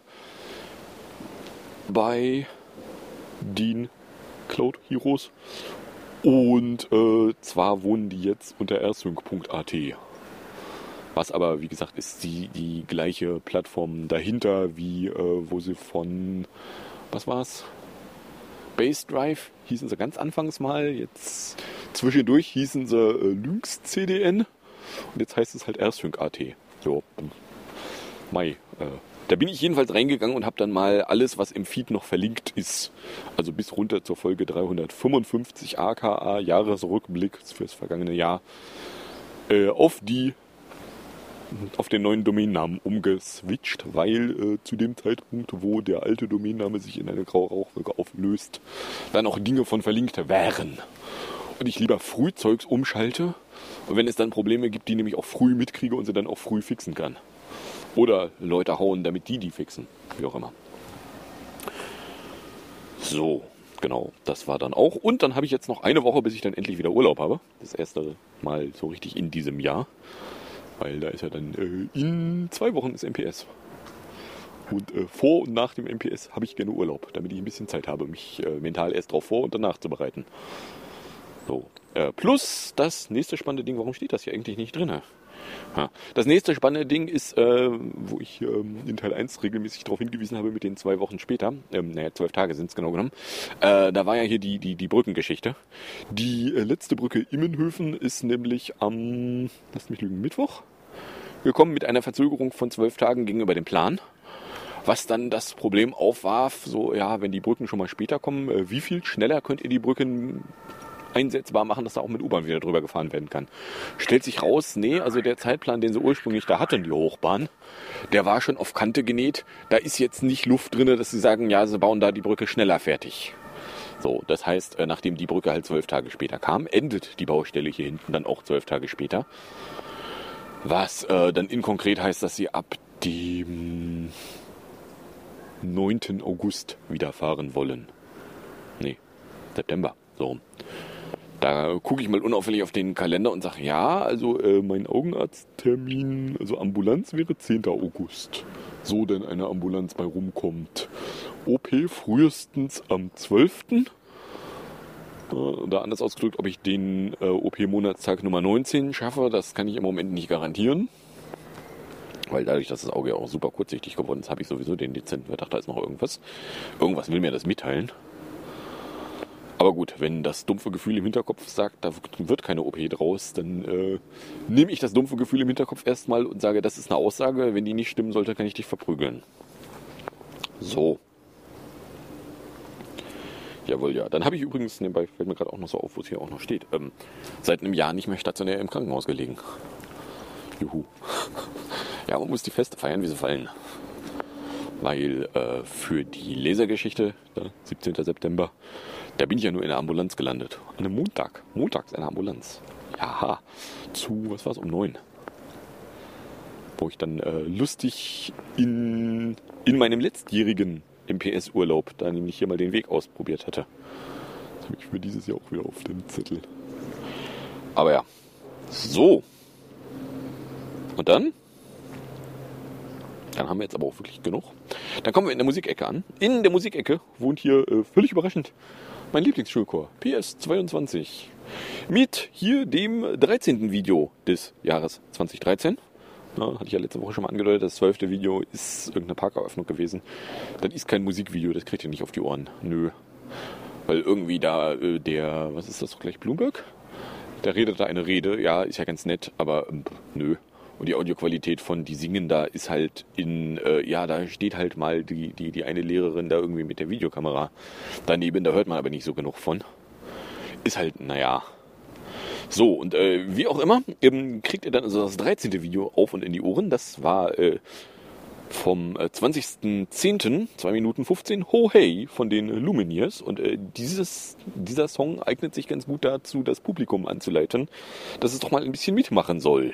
Bei den Cloud Heroes. Und zwar wohnen die jetzt unter rsync.at. Was aber, wie gesagt, ist die gleiche Plattform dahinter, wie wo sie von, was war's? Base Drive hießen sie ganz anfangs mal, jetzt zwischendurch hießen sie Lynx CDN und jetzt heißt es halt rsync.at. So, da bin ich jedenfalls reingegangen und habe dann mal alles, was im Feed noch verlinkt ist, also bis runter zur Folge 355 aka Jahresrückblick fürs vergangene Jahr, auf den neuen Domainnamen umgeswitcht, weil zu dem Zeitpunkt, wo der alte Domainname sich in eine graue Rauchwolke auflöst, dann auch Dinge von verlinkt wären. Und ich lieber früh Zeugs umschalte und wenn es dann Probleme gibt, die nämlich auch früh mitkriege und sie dann auch früh fixen kann. Oder Leute hauen, damit die fixen. Wie auch immer. So, genau, das war dann auch. Und dann habe ich jetzt noch eine Woche, bis ich dann endlich wieder Urlaub habe. Das erste Mal so richtig in diesem Jahr. Weil da ist ja dann in 2 Wochen ist MPS. Und vor und nach dem MPS habe ich gerne Urlaub, damit ich ein bisschen Zeit habe, mich mental erst drauf vor- und danach zu bereiten. So. Plus das nächste spannende Ding, warum steht das hier eigentlich nicht drin? Das nächste spannende Ding ist, wo ich in Teil 1 regelmäßig darauf hingewiesen habe mit den 2 Wochen später, 12 Tage sind es genau genommen, da war ja hier die Brückengeschichte. Die letzte Brücke Immenhöfen ist nämlich am, lasst mich lügen, Mittwoch? gekommen mit einer Verzögerung von 12 Tagen gegenüber dem Plan. Was dann das Problem aufwarf, so ja, wenn die Brücken schon mal später kommen, wie viel schneller könnt ihr die Brücken einsetzbar machen, dass da auch mit U-Bahn wieder drüber gefahren werden kann. Stellt sich raus, nee, also der Zeitplan, den sie ursprünglich da hatten, die Hochbahn, der war schon auf Kante genäht. Da ist jetzt nicht Luft drin, dass sie sagen, ja, sie bauen da die Brücke schneller fertig. So, das heißt, nachdem die Brücke halt 12 Tage später kam, endet die Baustelle hier hinten dann auch 12 Tage später. Was dann in konkret heißt, dass sie ab dem 9. August wieder fahren wollen. Nee, September, so. Da gucke ich mal unauffällig auf den Kalender und sage, ja, also mein Augenarzttermin, also Ambulanz wäre 10. August. So denn eine Ambulanz bei rumkommt. OP frühestens am 12. Oder anders ausgedrückt, ob ich den OP-Monatstag Nummer 19 schaffe, das kann ich im Moment nicht garantieren. Weil dadurch, dass das Auge ja auch super kurzsichtig geworden ist, habe ich sowieso den dezenten Verdacht, da ist noch irgendwas. Irgendwas will mir das mitteilen. Aber gut, wenn das dumpfe Gefühl im Hinterkopf sagt, da wird keine OP draus, dann nehme ich das dumpfe Gefühl im Hinterkopf erstmal und sage, das ist eine Aussage. Wenn die nicht stimmen sollte, kann ich dich verprügeln. So. Jawohl, ja. Dann habe ich übrigens, nebenbei fällt mir gerade auch noch so auf, wo es hier auch noch steht, seit einem Jahr nicht mehr stationär im Krankenhaus gelegen. Juhu. Ja, man muss die Feste feiern, wie sie fallen. Weil für die Lasergeschichte, 17. September, da bin ich ja nur in der Ambulanz gelandet. An einem Montag. Montags in der Ambulanz. Ja, was war es, um 9. Wo ich dann lustig in meinem letztjährigen MPS-Urlaub da nämlich hier mal den Weg ausprobiert hatte. Das habe ich für dieses Jahr auch wieder auf dem Zettel. Aber ja. So. Und dann haben wir jetzt aber auch wirklich genug. Dann kommen wir in der Musikecke an. In der Musikecke wohnt hier völlig überraschend mein Lieblingsschulchor, PS22. Mit hier dem 13. Video des Jahres 2013. Hatte ich ja letzte Woche schon mal angedeutet, das 12. Video ist irgendeine Parkeröffnung gewesen. Das ist kein Musikvideo, das kriegt ihr nicht auf die Ohren. Nö. Weil irgendwie da was ist das doch gleich, Bloomberg? Der redet da eine Rede, ja, ist ja ganz nett, aber nö. Und die Audioqualität von die singen da ist halt da steht halt mal die eine Lehrerin da irgendwie mit der Videokamera daneben, da hört man aber nicht so genug von. Ist halt, naja. So, und wie auch immer, kriegt ihr dann also das 13. Video auf und in die Ohren. Das war vom 20.10., 2 Minuten 15, Ho Hey von den Lumineers. Und dieser Song eignet sich ganz gut dazu, das Publikum anzuleiten, dass es doch mal ein bisschen mitmachen soll.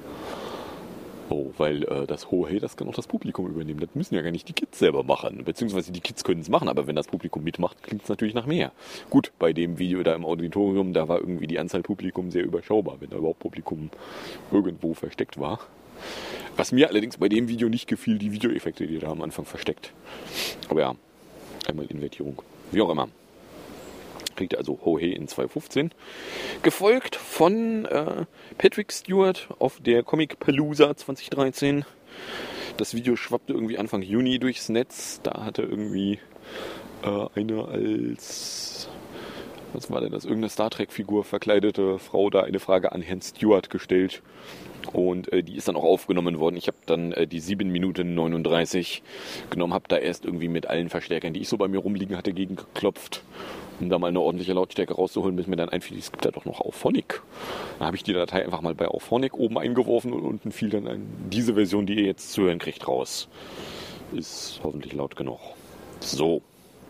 Oh, weil das Ho Hey, das kann auch das Publikum übernehmen. Das müssen ja gar nicht die Kids selber machen. Beziehungsweise die Kids können es machen, aber wenn das Publikum mitmacht, klingt es natürlich nach mehr. Gut, bei dem Video da im Auditorium, da war irgendwie die Anzahl Publikum sehr überschaubar, wenn da überhaupt Publikum irgendwo versteckt war. Was mir allerdings bei dem Video nicht gefiel, die Videoeffekte, die da am Anfang versteckt. Aber ja, einmal Invertierung. Wie auch immer. Kriegt er also Ho Hey in 2.15. Gefolgt von Patrick Stewart auf der Comic Palooza 2013. Das Video schwappte irgendwie Anfang Juni durchs Netz. Da hatte irgendwie eine als, was war denn das, irgendeine Star Trek-Figur verkleidete Frau da eine Frage an Herrn Stewart gestellt. Und die ist dann auch aufgenommen worden. Ich habe dann die 7 Minuten 39 genommen, habe da erst irgendwie mit allen Verstärkern, die ich so bei mir rumliegen hatte, gegengeklopft, um da mal eine ordentliche Lautstärke rauszuholen, bis mir dann einfiel, es gibt da doch noch Auphonic. Dann habe ich die Datei einfach mal bei Auphonic oben eingeworfen und unten fiel dann diese Version, die ihr jetzt zu hören kriegt, raus. Ist hoffentlich laut genug. So.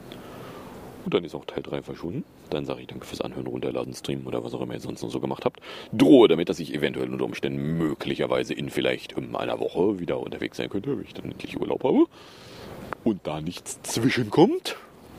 Und dann ist auch Teil 3 verschwunden. Dann sage ich danke fürs Anhören, Runterladen, Streamen oder was auch immer ihr sonst noch so gemacht habt. Drohe damit, dass ich eventuell unter Umständen möglicherweise in vielleicht einer Woche wieder unterwegs sein könnte, wenn ich dann endlich Urlaub habe. Und da nichts zwischenkommt.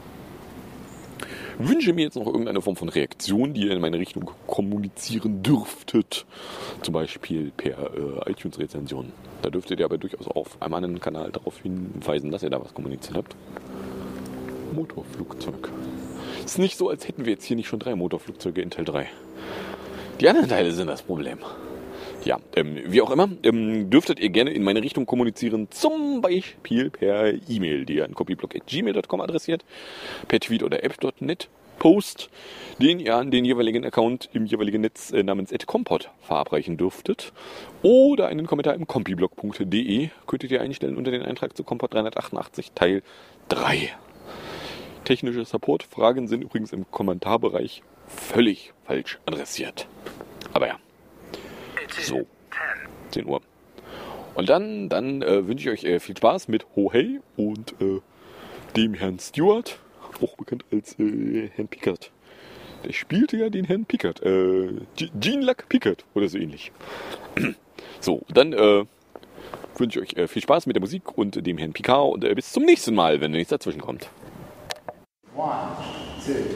Wünsche mir jetzt noch irgendeine Form von Reaktion, die ihr in meine Richtung kommunizieren dürftet. Zum Beispiel per iTunes-Rezension. Da dürftet ihr aber durchaus auf einem anderen Kanal darauf hinweisen, dass ihr da was kommuniziert habt. Motorflugzeug. Ist nicht so, als hätten wir jetzt hier nicht schon 3 Motorflugzeuge in Teil 3. Die anderen Teile sind das Problem. Ja, wie auch immer, dürftet ihr gerne in meine Richtung kommunizieren, zum Beispiel per E-Mail, die ihr an copyblog@gmail.com adressiert, per Tweet oder app.net, Post, den ihr an den jeweiligen Account im jeweiligen Netz namens @compot verabreichen dürftet. Oder einen Kommentar im compiblog.de könntet ihr einstellen unter den Eintrag zu Compot 388 Teil 3. Technische Support-Fragen sind übrigens im Kommentarbereich völlig falsch adressiert. Aber ja, so, 10 Uhr. Und dann wünsche ich euch viel Spaß mit Ho Hey und dem Herrn Stewart, auch bekannt als Herrn Pickard. Der spielte ja den Herrn Pickard, Jean-Luc Pickard oder so ähnlich. So, dann wünsche ich euch viel Spaß mit der Musik und dem Herrn Picard und bis zum nächsten Mal, wenn nichts dazwischen kommt. 1, 2, 3.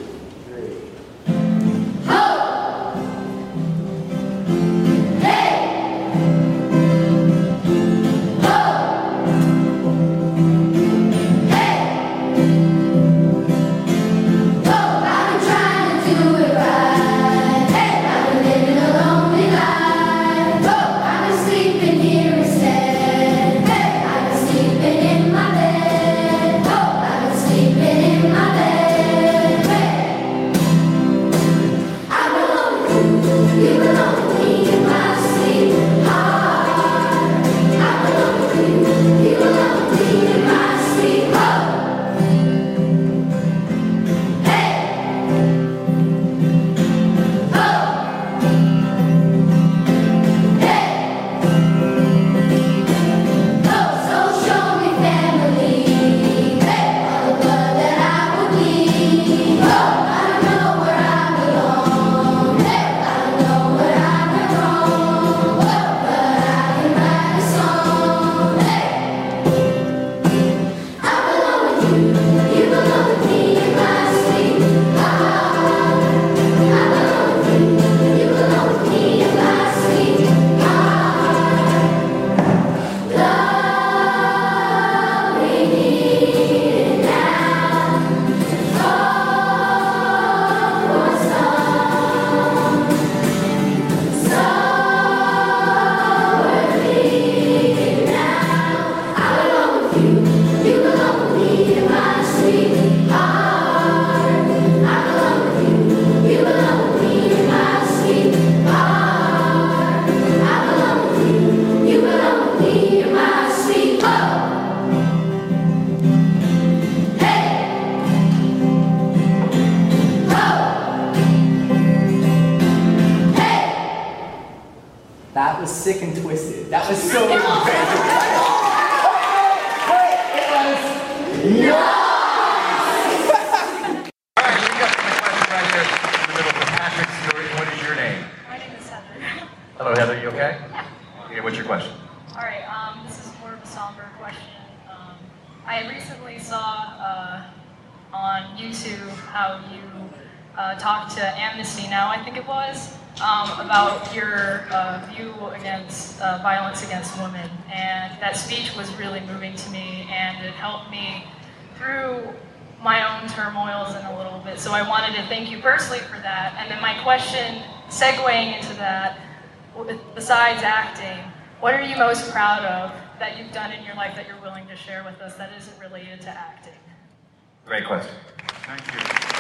That was sick and twisted. That was so great. It was nice. All right, we got the question right there in the middle for Patrick Stewart. What is your name? My name is Heather. Hello, Heather. You okay? Okay. What's your question? All right. This is more of a somber question. I recently saw on YouTube how you talked to Amnesty Now, I think it was, about your view against violence against women. And that speech was really moving to me, and it helped me through my own turmoils in a little bit. So I wanted to thank you personally for that. And then my question, segueing into that, besides acting, what are you most proud of that you've done in your life that you're willing to share with us that isn't related to acting? Great question. Thank you.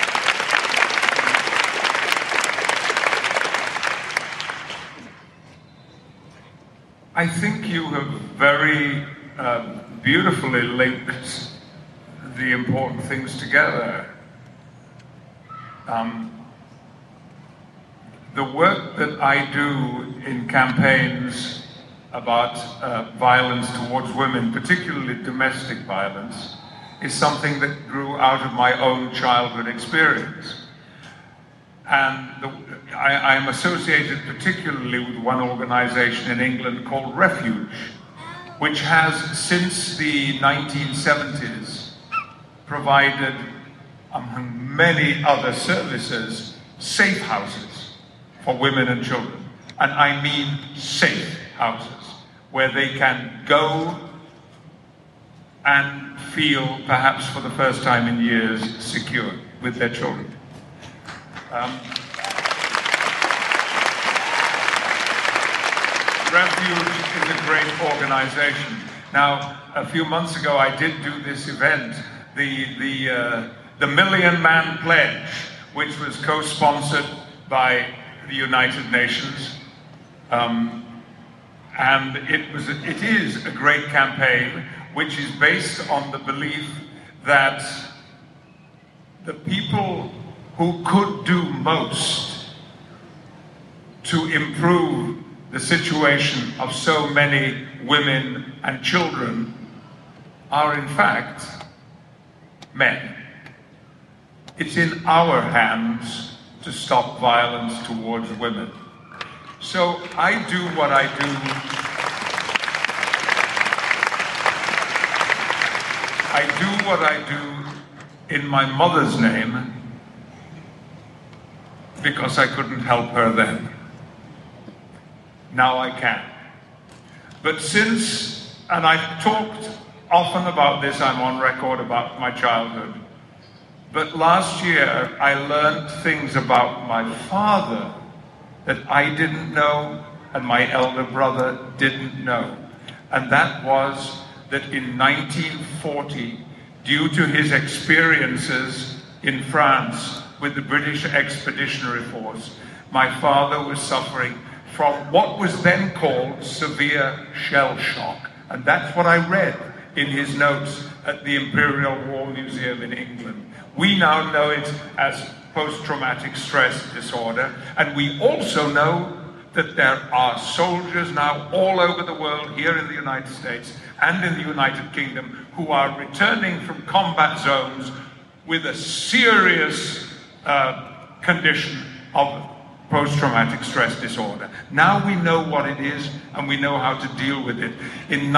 I think you have very beautifully linked the important things together. The work that I do in campaigns about violence towards women, particularly domestic violence, is something that grew out of my own childhood experience. And I'm associated particularly with one organization in England called Refuge, which has, since the 1970s, provided, among many other services, safe houses for women and children. And I mean safe houses, where they can go and feel, perhaps for the first time in years, secure with their children. Refuge is a great organization. Now, a few months ago, I did do this event, the Million Man Pledge, which was co-sponsored by the United Nations. And it is a great campaign which is based on the belief that the people who could do most to improve the situation of so many women and children are in fact men. It's in our hands to stop violence towards women. So I do what I do. I do what I do in my mother's name because I couldn't help her then. Now I can. But since, and I've talked often about this, I'm on record about my childhood, but last year I learned things about my father that I didn't know and my elder brother didn't know. And that was that in 1940, due to his experiences in France with the British Expeditionary Force, my father was suffering from what was then called severe shell shock. And that's what I read in his notes at the Imperial War Museum in England. We now know it as post-traumatic stress disorder, and we also know that there are soldiers now all over the world, here in the United States and in the United Kingdom, who are returning from combat zones with a serious condition of post-traumatic stress disorder. Now we know what it is, and we know how to deal with it. In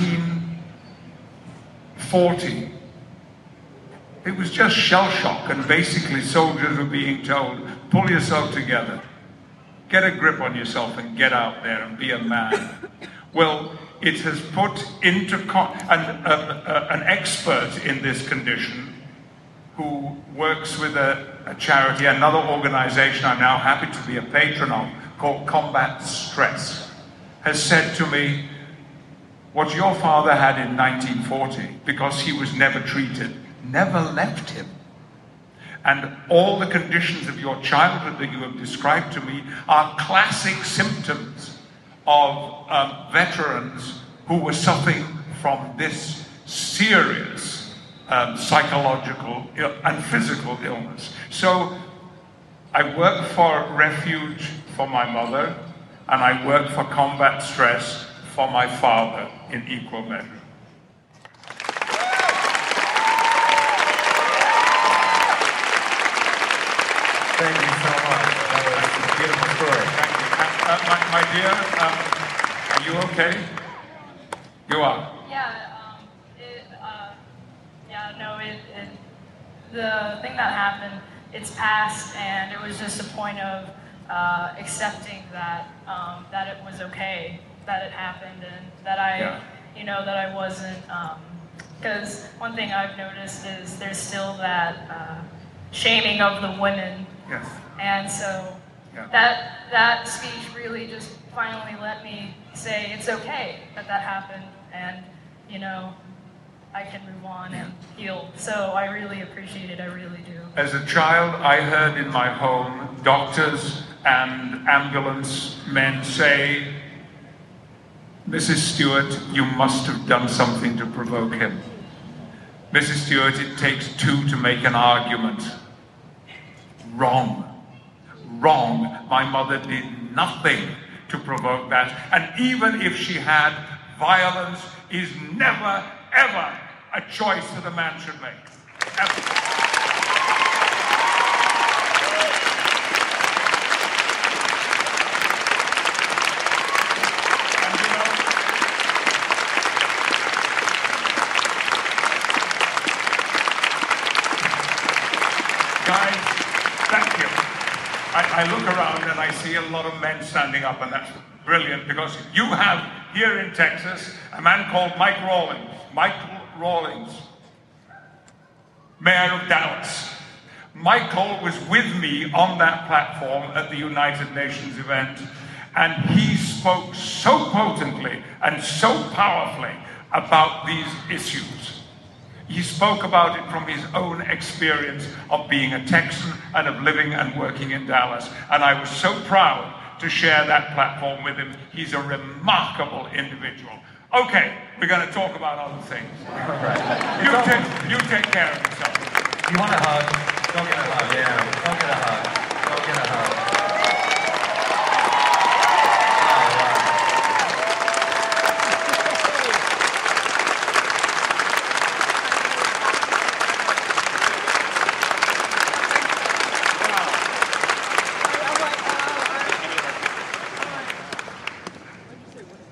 1940, it was just shell shock, and basically soldiers were being told, pull yourself together, get a grip on yourself and get out there and be a man. Well, it has put into an expert in this condition who works with a charity, another organization I'm now happy to be a patron of, called Combat Stress, has said to me, what your father had in 1940, because he was never treated, never left him. And all the conditions of your childhood that you have described to me are classic symptoms of veterans who were suffering from this serious psychological and physical illness. So I work for refuge for my mother, and I work for combat stress for my father in equal measure. Thank you so much. That was a beautiful story. Thank you. My dear, are you okay? You are? The thing that happened, it's past, and it was just a point of accepting that that it was okay, that it happened, and that I, that I wasn't, because one thing I've noticed is there's still that shaming of the women. Yes. And so that speech really just finally let me say it's okay that happened, and I can move on and heal. So I really appreciate it, I really do. As a child, I heard in my home doctors and ambulance men say, Mrs. Stewart, you must have done something to provoke him. Mrs. Stewart, it takes two to make an argument. Wrong. Wrong. My mother did nothing to provoke that. And even if she had, violence is never, ever a choice that a man should make. Ever. Guys, thank you. I look around and I see a lot of men standing up, and that's brilliant, because you have here in Texas a man called Mike Rawlings. Michael Rawlings, Mayor of Dallas. Michael was with me on that platform at the United Nations event, and he spoke so potently and so powerfully about these issues. He spoke about it from his own experience of being a Texan and of living and working in Dallas. And I was so proud to share that platform with him. He's a remarkable individual. Okay, we're going to talk about other things. Right. You take care of yourself. You want a hug? Don't get a hug. Yeah, don't get a hug. Don't get a hug.